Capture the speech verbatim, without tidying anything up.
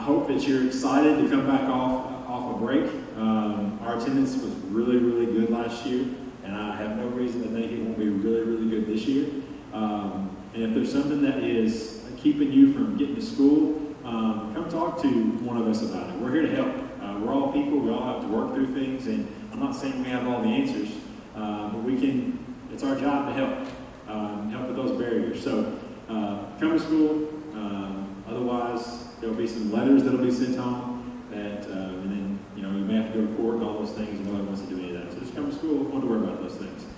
hope that you're excited to come back off off a break. Um, our attendance was really, really good last year, and I have no reason to think it won't be really, really good this year. Um, and if there's something that is keeping you from getting to school, um, come talk to one of us about it. We're here to help. Uh, we're all people. We all have to work through things, and I'm not saying we have all the answers, uh, but we can. It's our job to help, um, help with those barriers. So uh, come to school. Um, otherwise, there'll be some letters that'll be sent home that, uh, and then you know you may have to go to court and all those things, and nobody wants to do any of that. So just come to school. Don't have to worry about those things.